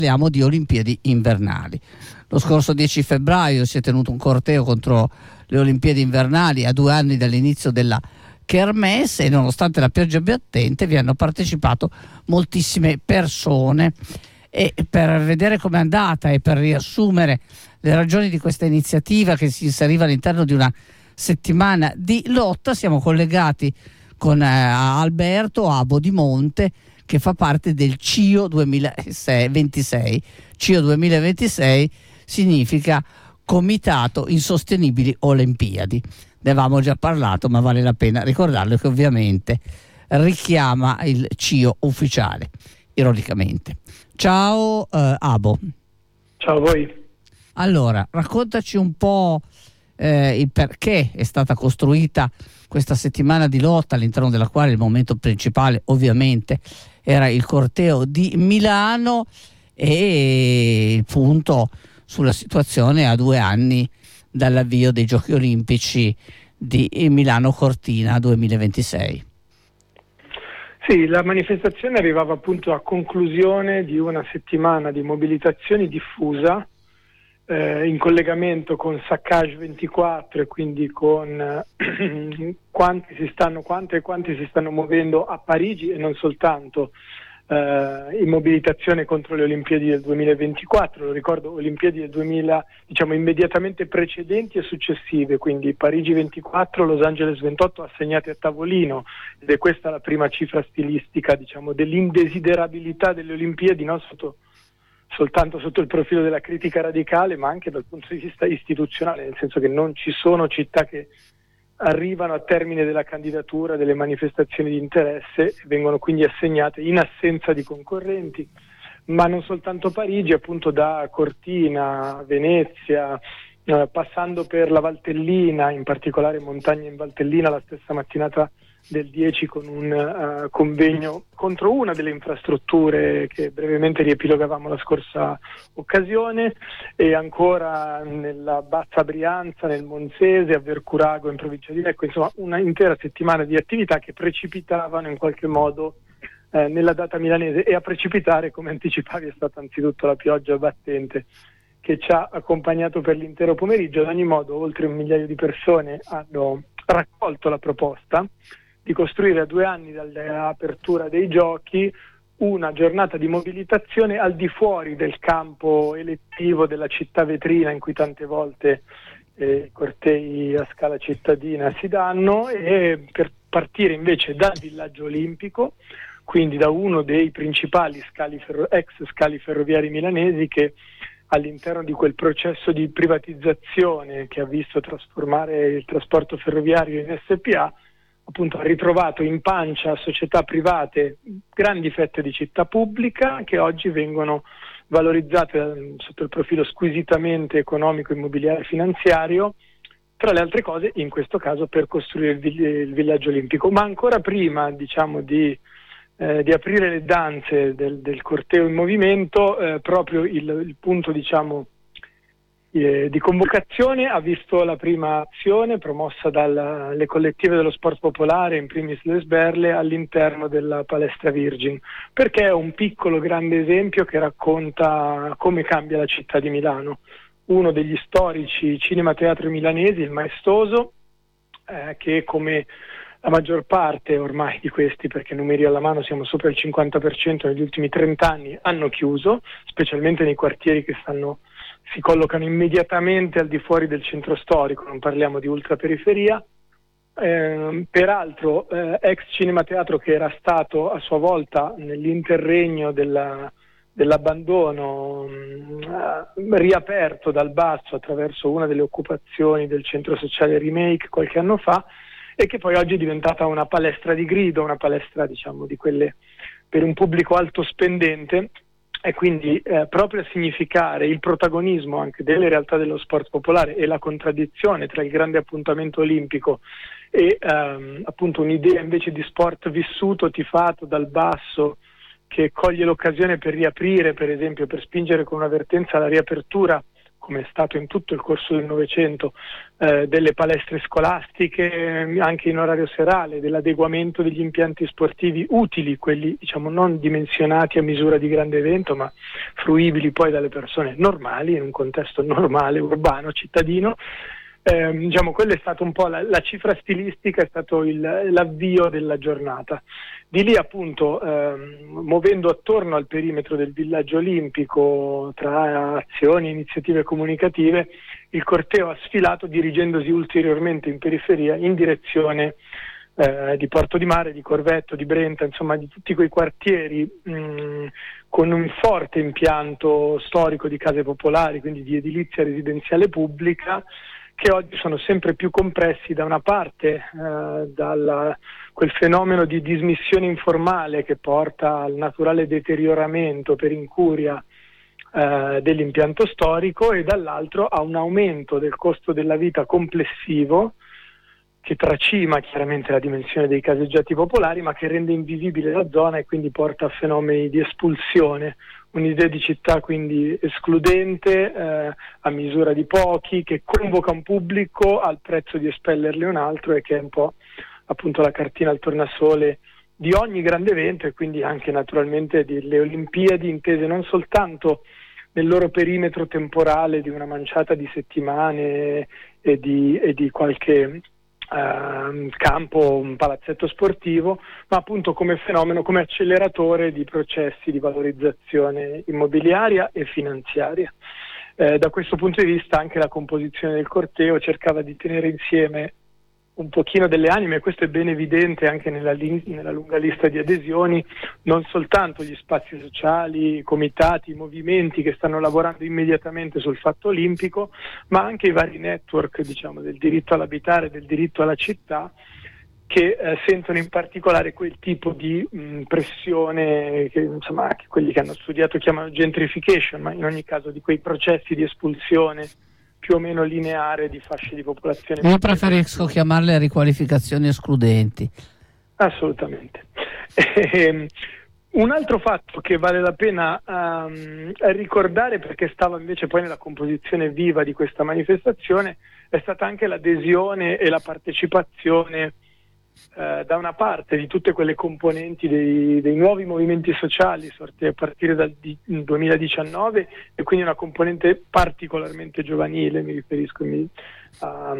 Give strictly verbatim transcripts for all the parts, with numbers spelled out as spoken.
Parliamo di Olimpiadi invernali. Lo scorso dieci febbraio si è tenuto un corteo contro le Olimpiadi invernali a due anni dall'inizio della Kermesse, e nonostante la pioggia battente vi hanno partecipato moltissime persone. E per vedere com'è andata e per riassumere le ragioni di questa iniziativa, che si inseriva all'interno di una settimana di lotta, siamo collegati con eh, Alberto Abo di Monte, che fa parte del C I O duemilaventisei. C I O duemilaventisei significa Comitato Insostenibili Olimpiadi. Ne avevamo già parlato, ma vale la pena ricordarlo, che ovviamente richiama il C I O ufficiale, ironicamente. Ciao eh, Abo. Ciao a voi. Allora, raccontaci un po' eh, il perché è stata costruita questa settimana di lotta, all'interno della quale il momento principale ovviamente era il corteo di Milano, e il punto sulla situazione a due anni dall'avvio dei Giochi Olimpici di Milano Cortina duemilaventisei. Sì, la manifestazione arrivava appunto a conclusione di una settimana di mobilitazioni diffusa eh, in collegamento con Saccage ventiquattro, e quindi con eh, quanti si stanno, quante e quanti si stanno muovendo a Parigi, e non soltanto eh, in mobilitazione contro le Olimpiadi del duemilaventiquattro. Lo ricordo, Olimpiadi del duemila, diciamo immediatamente precedenti e successive, quindi Parigi ventiquattro, Los Angeles ventotto assegnati a tavolino, ed è questa la prima cifra stilistica, diciamo, dell'indesiderabilità delle Olimpiadi, non sotto, soltanto sotto il profilo della critica radicale, ma anche dal punto di vista istituzionale, nel senso che non ci sono città che arrivano a termine della candidatura delle manifestazioni di interesse e vengono quindi assegnate in assenza di concorrenti. Ma non soltanto Parigi, appunto da Cortina, Venezia, eh, passando per la Valtellina, in particolare Montagna in Valtellina, la stessa mattinata del dieci, con un uh, convegno contro una delle infrastrutture che brevemente riepilogavamo la scorsa occasione, e ancora nella Bassa Brianza, nel Monzese, a Vercurago in provincia di Lecco. Insomma, una intera settimana di attività che precipitavano in qualche modo eh, nella data milanese, e a precipitare, come anticipavi, è stata anzitutto la pioggia battente che ci ha accompagnato per l'intero pomeriggio. Ad ogni modo, oltre un migliaio di persone hanno raccolto la proposta di costruire a due anni dall'apertura dei giochi una giornata di mobilitazione al di fuori del campo elettivo della città vetrina, in cui tante volte eh, i cortei a scala cittadina si danno, e per partire invece dal villaggio olimpico, quindi da uno dei principali scali ferro- ex scali ferroviari milanesi, che all'interno di quel processo di privatizzazione che ha visto trasformare il trasporto ferroviario in S P A, appunto ha ritrovato in pancia a società private grandi fette di città pubblica, che oggi vengono valorizzate sotto il profilo squisitamente economico, immobiliare e finanziario, tra le altre cose in questo caso per costruire il, il villaggio olimpico. Ma ancora prima, diciamo, di, eh, di aprire le danze del, del corteo in movimento, eh, proprio il, il punto, diciamo, di convocazione ha visto la prima azione promossa dalle collettive dello sport popolare, in primis le Sberle, all'interno della palestra Virgin, perché è un piccolo grande esempio che racconta come cambia la città di Milano. Uno degli storici cinema teatri milanesi, il Maestoso, eh, che come la maggior parte ormai di questi, perché numeri alla mano siamo sopra il cinquanta per cento negli ultimi trenta anni, hanno chiuso, specialmente nei quartieri che stanno si collocano immediatamente al di fuori del centro storico, non parliamo di ultraperiferia. Eh, peraltro eh, ex cinema teatro che era stato a sua volta nell'interregno della, dell'abbandono mh, riaperto dal basso attraverso una delle occupazioni del centro sociale Remake qualche anno fa, e che poi oggi è diventata una palestra di grido, una palestra, diciamo, di quelle per un pubblico alto spendente. E quindi eh, proprio a significare il protagonismo anche delle realtà dello sport popolare e la contraddizione tra il grande appuntamento olimpico e ehm, appunto un'idea invece di sport vissuto, tifato dal basso, che coglie l'occasione per riaprire, per esempio, per spingere con una vertenza la riapertura come è stato in tutto il corso del Novecento, eh, delle palestre scolastiche, anche in orario serale, dell'adeguamento degli impianti sportivi utili, quelli diciamo non dimensionati a misura di grande evento, ma fruibili poi dalle persone normali, in un contesto normale, urbano, cittadino. Eh, diciamo, quella è stata un po' la, la cifra stilistica, è stato il, l'avvio della giornata. Di lì appunto, ehm, muovendo attorno al perimetro del villaggio olimpico, tra azioni e iniziative comunicative, il corteo ha sfilato dirigendosi ulteriormente in periferia in direzione eh, di Porto di Mare, di Corvetto, di Brenta, insomma di tutti quei quartieri mh, con un forte impianto storico di case popolari, quindi di edilizia residenziale pubblica, che oggi sono sempre più compressi da una parte eh, da quel fenomeno di dismissione informale che porta al naturale deterioramento per incuria eh, dell'impianto storico, e dall'altro a un aumento del costo della vita complessivo che tracima chiaramente la dimensione dei caseggiati popolari, ma che rende invivibile la zona e quindi porta a fenomeni di espulsione. Un'idea di città quindi escludente, eh, a misura di pochi, che convoca un pubblico al prezzo di espellerle un altro, e che è un po' appunto la cartina al tornasole di ogni grande evento, e quindi anche naturalmente delle Olimpiadi, intese non soltanto nel loro perimetro temporale di una manciata di settimane e di, e di qualche Uh, campo, un palazzetto sportivo, ma appunto come fenomeno, come acceleratore di processi di valorizzazione immobiliaria e finanziaria. Eh, da questo punto di vista anche la composizione del corteo cercava di tenere insieme un pochino delle anime, e questo è ben evidente anche nella, lin- nella lunga lista di adesioni, non soltanto gli spazi sociali, i comitati, i movimenti che stanno lavorando immediatamente sul fatto olimpico, ma anche i vari network, diciamo, del diritto all'abitare, del diritto alla città, che eh, sentono in particolare quel tipo di mh, pressione che insomma anche quelli che hanno studiato chiamano gentrification, ma in ogni caso di quei processi di espulsione più o meno lineare di fasce di popolazione. Io preferisco chiamarle riqualificazioni escludenti. Assolutamente. E, un altro fatto che vale la pena um, ricordare, perché stava invece poi nella composizione viva di questa manifestazione, è stata anche l'adesione e la partecipazione Uh, da una parte di tutte quelle componenti dei, dei nuovi movimenti sociali sorti a partire dal di, duemiladiciannove, e quindi una componente particolarmente giovanile, mi riferisco mi, a,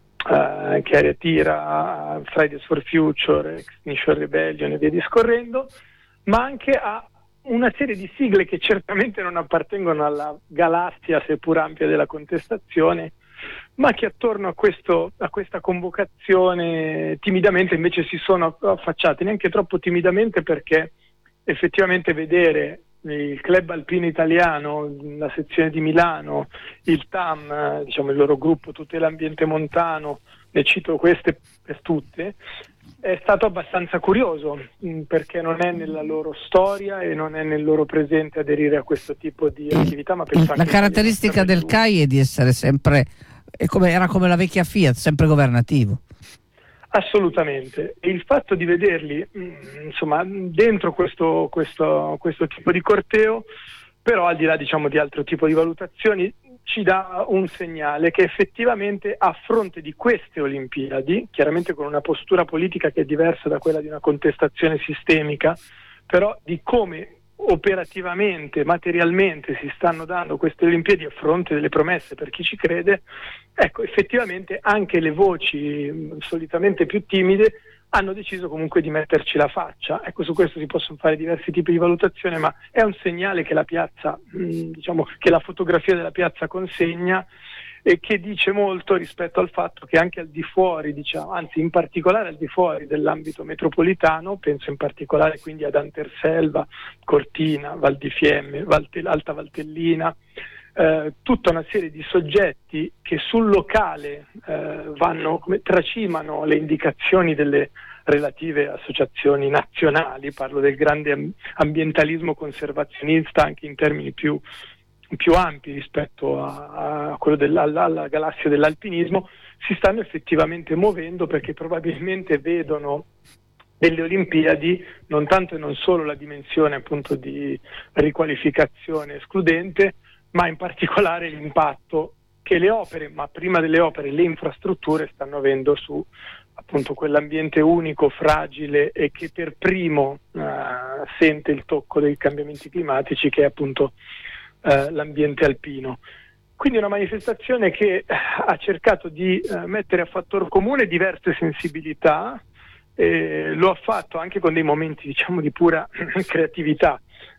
a Chiara Tira, a Fridays for Future, Extinction Rebellion e via discorrendo, ma anche a una serie di sigle che certamente non appartengono alla galassia seppur ampia della contestazione, ma che attorno a, questo, a questa convocazione timidamente invece si sono affacciate, neanche troppo timidamente, perché effettivamente vedere il Club Alpino Italiano, la sezione di Milano, il T A M, diciamo il loro gruppo Tutela Ambiente Montano, ne cito queste per tutte, è stato abbastanza curioso, perché non è nella loro storia e non è nel loro presente aderire a questo tipo di attività. Ma penso la anche caratteristica del C A I è di essere sempre, è come, era come la vecchia Fiat, sempre governativo. Assolutamente, e il fatto di vederli insomma dentro questo, questo, questo tipo di corteo, però al di là diciamo di altro tipo di valutazioni, ci dà un segnale che effettivamente a fronte di queste Olimpiadi, chiaramente con una postura politica che è diversa da quella di una contestazione sistemica, però di come operativamente, materialmente si stanno dando queste Olimpiadi a fronte delle promesse per chi ci crede, ecco, effettivamente anche le voci solitamente più timide hanno deciso comunque di metterci la faccia. Ecco, su questo si possono fare diversi tipi di valutazione, ma è un segnale che la piazza, mh, diciamo, che la fotografia della piazza consegna, e che dice molto rispetto al fatto che anche al di fuori, diciamo, anzi in particolare al di fuori dell'ambito metropolitano, penso in particolare quindi ad Anterselva, Cortina, Val di Fiemme, Valte, Alta Valtellina, eh, tutta una serie di soggetti che sul locale eh, vanno, come, tracimano le indicazioni delle relative associazioni nazionali, parlo del grande ambientalismo conservazionista anche in termini più più ampi rispetto a, a quello della, alla, alla galassia dell'alpinismo, si stanno effettivamente muovendo, perché probabilmente vedono delle Olimpiadi non tanto e non solo la dimensione appunto di riqualificazione escludente, ma in particolare l'impatto che le opere, ma prima delle opere le infrastrutture stanno avendo su appunto quell'ambiente unico, fragile e che per primo uh, sente il tocco dei cambiamenti climatici, che è appunto uh, l'ambiente alpino. Quindi una manifestazione che ha cercato di uh, mettere a fattor comune diverse sensibilità, eh, lo ha fatto anche con dei momenti, diciamo, di pura creatività,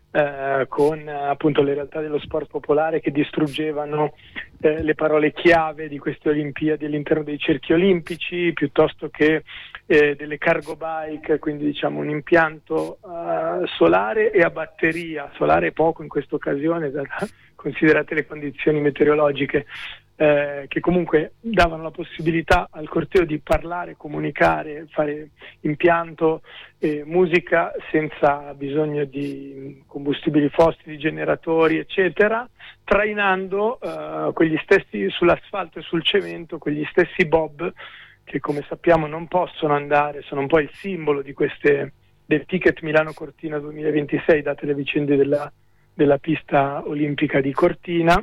eh, con appunto le realtà dello sport popolare che distruggevano eh, le parole chiave di queste Olimpiadi all'interno dei cerchi olimpici, piuttosto che eh, delle cargo bike, quindi diciamo un impianto uh, solare e a batteria, solare poco in questa occasione, considerate le condizioni meteorologiche, eh, che comunque davano la possibilità al corteo di parlare, comunicare, fare impianto e musica senza bisogno di combustibili fossili, generatori, eccetera, trainando eh, quegli stessi sull'asfalto e sul cemento, quegli stessi bob che, come sappiamo, non possono andare, sono un po' il simbolo di queste del Ticket Milano Cortina duemilaventisei, date le vicende della della pista olimpica di Cortina,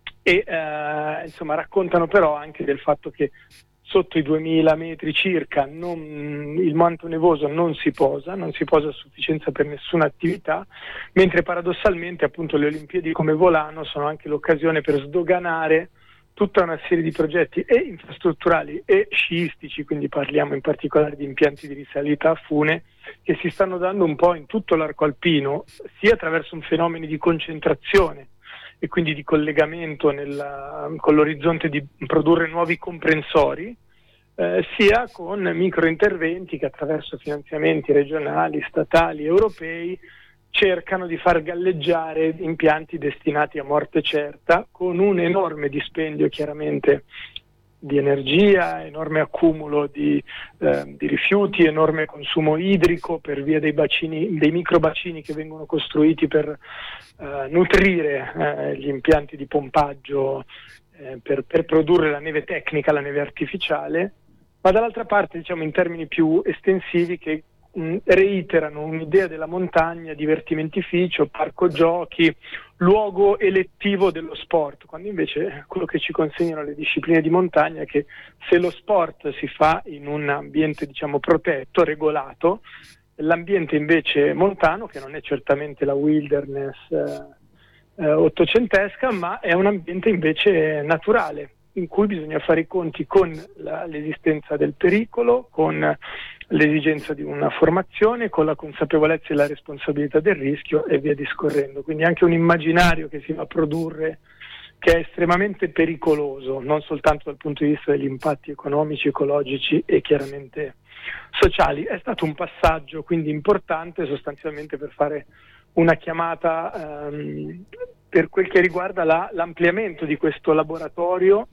e eh, insomma raccontano però anche del fatto che sotto i duemila metri circa non, il manto nevoso non si posa, non si posa a sufficienza per nessuna attività, mentre paradossalmente appunto le Olimpiadi come volano sono anche l'occasione per sdoganare tutta una serie di progetti e infrastrutturali e sciistici, quindi parliamo in particolare di impianti di risalita a fune, che si stanno dando un po' in tutto l'arco alpino, sia attraverso un fenomeno di concentrazione e quindi di collegamento nella, con l'orizzonte di produrre nuovi comprensori, eh, sia con microinterventi che attraverso finanziamenti regionali, statali, europei cercano di far galleggiare impianti destinati a morte certa, con un enorme dispendio chiaramente di energia, enorme accumulo di, eh, di rifiuti, enorme consumo idrico per via dei bacini, dei microbacini che vengono costruiti per eh, nutrire eh, gli impianti di pompaggio eh, per, per produrre la neve tecnica, la neve artificiale, ma dall'altra parte, diciamo, in termini più estensivi, che mh, reiterano un'idea della montagna, divertimentificio, parco giochi, luogo elettivo dello sport, quando invece quello che ci consegnano le discipline di montagna è che se lo sport si fa in un ambiente, diciamo, protetto, regolato, l'ambiente invece montano, che non è certamente la wilderness eh, eh, ottocentesca, ma è un ambiente invece naturale, in cui bisogna fare i conti con la, l'esistenza del pericolo, con l'esigenza di una formazione, con la consapevolezza e la responsabilità del rischio e via discorrendo. Quindi anche un immaginario che si va a produrre che è estremamente pericoloso, non soltanto dal punto di vista degli impatti economici, ecologici e chiaramente sociali. È stato un passaggio quindi importante, sostanzialmente per fare una chiamata ehm, per quel che riguarda la, l'ampliamento di questo laboratorio,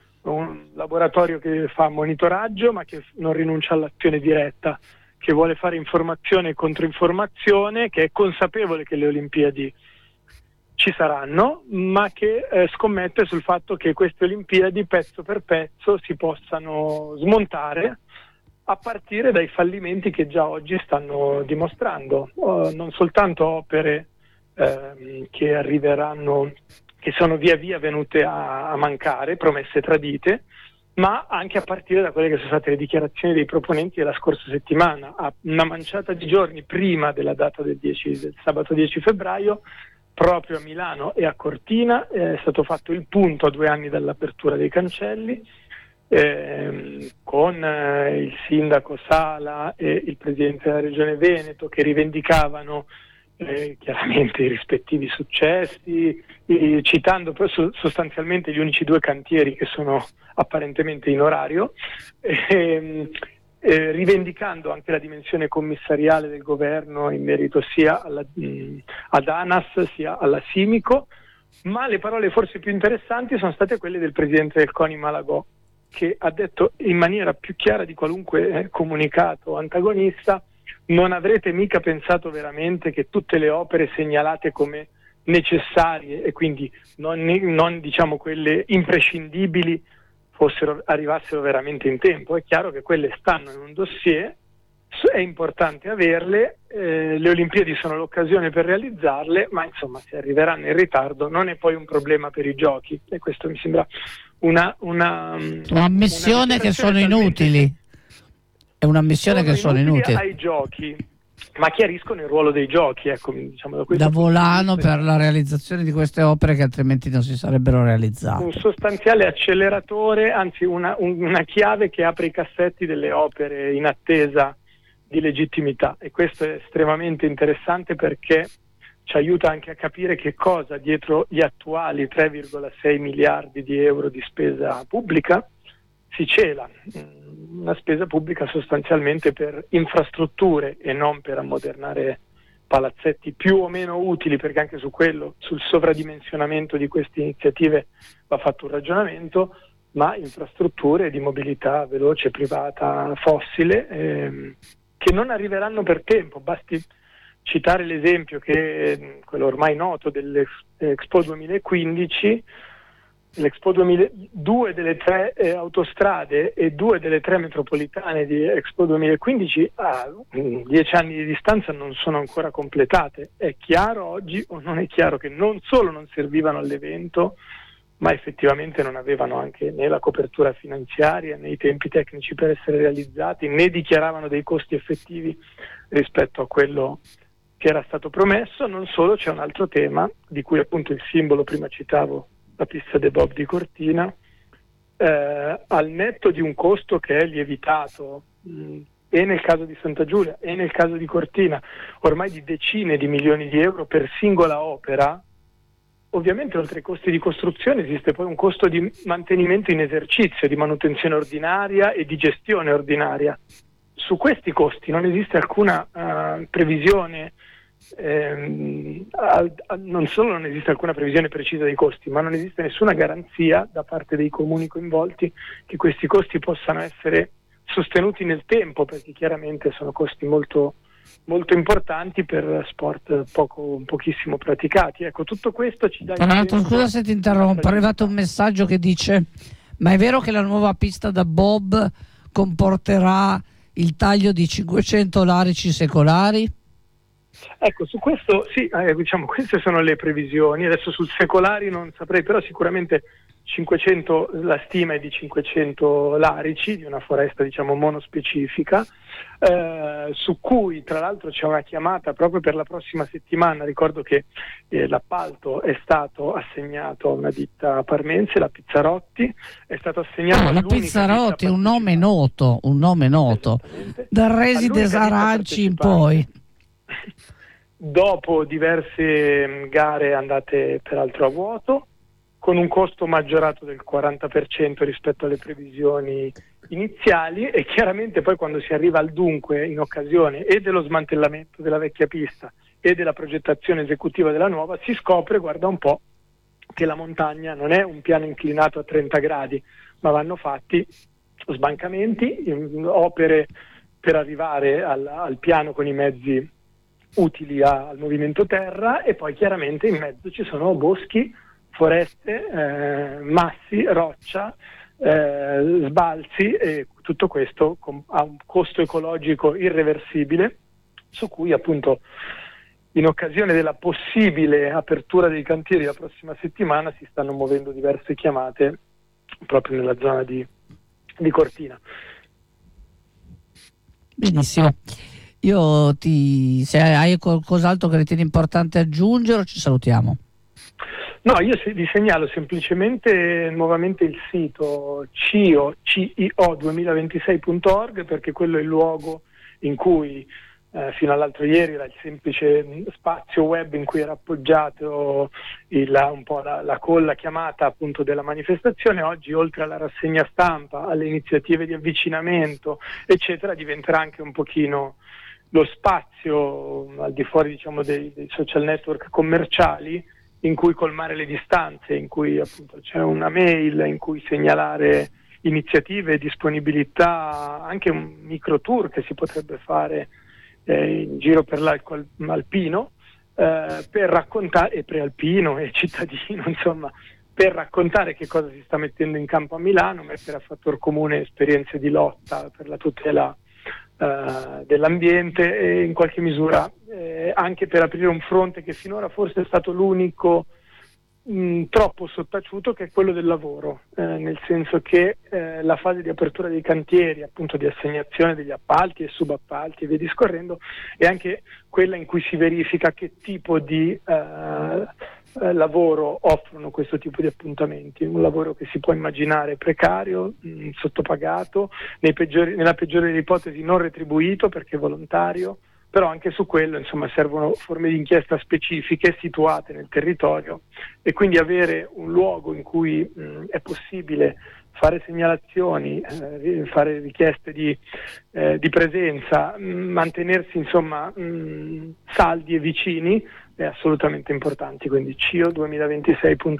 un laboratorio che fa monitoraggio ma che non rinuncia all'azione diretta, che vuole fare informazione e controinformazione, che è consapevole che le Olimpiadi ci saranno, ma che eh, scommette sul fatto che queste Olimpiadi pezzo per pezzo si possano smontare a partire dai fallimenti che già oggi stanno dimostrando, uh, non soltanto opere eh, che arriveranno, che sono via via venute a, a mancare, promesse tradite, ma anche a partire da quelle che sono state le dichiarazioni dei proponenti della scorsa settimana. A una manciata di giorni prima della data del, dieci, del sabato dieci febbraio, proprio a Milano e a Cortina è stato fatto il punto a due anni dall'apertura dei cancelli, eh, con eh, il sindaco Sala e il presidente della Regione Veneto che rivendicavano Eh, chiaramente i rispettivi successi, eh, citando però sostanzialmente gli unici due cantieri che sono apparentemente in orario, eh, eh, rivendicando anche la dimensione commissariale del governo in merito sia alla, mh, ad ANAS sia alla Simico, ma le parole forse più interessanti sono state quelle del presidente del CONI Malagò, che ha detto in maniera più chiara di qualunque eh, comunicato antagonista: non avrete mica pensato veramente che tutte le opere segnalate come necessarie e quindi non, non diciamo quelle imprescindibili fossero, arrivassero veramente in tempo. È chiaro che quelle stanno in un dossier è importante averle, eh, le Olimpiadi sono l'occasione per realizzarle, ma insomma se arriveranno in ritardo non è poi un problema per i giochi, e questo mi sembra una, una un'ammissione che sono inutili, è un'ammissione che sono inutili ai giochi, ma chiariscono il ruolo dei giochi, ecco, diciamo, da, da volano per la realizzazione di queste opere che altrimenti non si sarebbero realizzate. Un sostanziale acceleratore, anzi una, una chiave che apre i cassetti delle opere in attesa di legittimità, e questo è estremamente interessante perché ci aiuta anche a capire che cosa dietro gli attuali tre virgola sei miliardi di euro di spesa pubblica si cela. Una spesa pubblica sostanzialmente per infrastrutture e non per ammodernare palazzetti più o meno utili, perché anche su quello, sul sovradimensionamento di queste iniziative va fatto un ragionamento, ma infrastrutture di mobilità veloce, privata, fossile, ehm, che non arriveranno per tempo. Basti citare l'esempio che quello ormai noto dell'Expo duemilaquindici. L'Expo duemila, due delle tre eh, autostrade e due delle tre metropolitane di Expo duemilaquindici a mm, dieci anni di distanza non sono ancora completate. È chiaro oggi o non è chiaro che non solo non servivano all'evento, ma effettivamente non avevano anche né la copertura finanziaria né i tempi tecnici per essere realizzati, né dichiaravano dei costi effettivi rispetto a quello che era stato promesso. Non solo, c'è un altro tema di cui appunto il simbolo, prima citavo la pista de Bob di Cortina, eh, al netto di un costo che è lievitato mh, e nel caso di Santa Giulia e nel caso di Cortina ormai di decine di milioni di euro per singola opera. Ovviamente oltre ai costi di costruzione esiste poi un costo di mantenimento in esercizio, di manutenzione ordinaria e di gestione ordinaria. Su questi costi non esiste alcuna uh, previsione, ehm, al, al, non solo non esiste alcuna previsione precisa dei costi, ma non esiste nessuna garanzia da parte dei comuni coinvolti che questi costi possano essere sostenuti nel tempo, perché chiaramente sono costi molto molto importanti per sport poco, pochissimo praticati. Ecco, tutto questo ci dà... Tra l'altro, scusa se ti interrompo, è arrivato un messaggio che dice: ma è vero che la nuova pista da bob comporterà il taglio di cinquecento larici secolari? Ecco, su questo sì, eh, diciamo, queste sono le previsioni. Adesso sul secolari non saprei, però sicuramente cinquecento, la stima è di cinquecento larici, di una foresta diciamo monospecifica, eh, su cui tra l'altro c'è una chiamata proprio per la prossima settimana. Ricordo che eh, l'appalto è stato assegnato a una ditta parmense, la Pizzarotti, è stato assegnato oh, la Pizzarotti, un nome noto, un nome noto, dal Resides Aranci in poi. Dopo diverse gare andate peraltro a vuoto, con un costo maggiorato del quaranta per cento rispetto alle previsioni iniziali, e chiaramente poi quando si arriva al dunque, in occasione e dello smantellamento della vecchia pista e della progettazione esecutiva della nuova, si scopre, guarda un po', che la montagna non è un piano inclinato a trenta gradi, ma vanno fatti sbancamenti, opere per arrivare al, al piano con i mezzi utili a, al movimento terra, e poi chiaramente in mezzo ci sono boschi, foreste, eh, massi, roccia, eh, sbalzi, e tutto questo com- ha un costo ecologico irreversibile, su cui appunto in occasione della possibile apertura dei cantieri la prossima settimana si stanno muovendo diverse chiamate proprio nella zona di, di Cortina. Benissimo. Io ti, se hai qualcos'altro che ritieni importante aggiungere, ci salutiamo. No, io vi segnalo semplicemente nuovamente il sito C I O, C I O duemilaventisei punto org, perché quello è il luogo in cui eh, fino all'altro ieri era il semplice spazio web in cui era appoggiato il, un po' la, la colla chiamata appunto della manifestazione. Oggi, oltre alla rassegna stampa, alle iniziative di avvicinamento eccetera, diventerà anche un pochino lo spazio al di fuori diciamo dei, dei social network commerciali in cui colmare le distanze, in cui appunto c'è una mail, in cui segnalare iniziative, disponibilità, anche un micro tour che si potrebbe fare eh, in giro per l'arco alpino, eh, per raccontare, e prealpino e cittadino, insomma, per raccontare che cosa si sta mettendo in campo a Milano, mettere a fattor comune esperienze di lotta per la tutela uh, dell'ambiente e in qualche misura eh, anche per aprire un fronte che finora forse è stato l'unico mh, troppo sottaciuto, che è quello del lavoro, eh, nel senso che eh, la fase di apertura dei cantieri, appunto di assegnazione degli appalti e subappalti e via discorrendo, è anche quella in cui si verifica che tipo di eh, eh, lavoro offrono questo tipo di appuntamenti. Un lavoro che si può immaginare precario, mh, sottopagato, nei peggiori, nella peggiore delle ipotesi non retribuito perché volontario, però anche su quello insomma servono forme di inchiesta specifiche situate nel territorio, e quindi avere un luogo in cui mh, è possibile fare segnalazioni, eh, fare richieste di, eh, di presenza, mh, mantenersi insomma mh, saldi e vicini è assolutamente importante. Quindi C I O duemilaventisei punto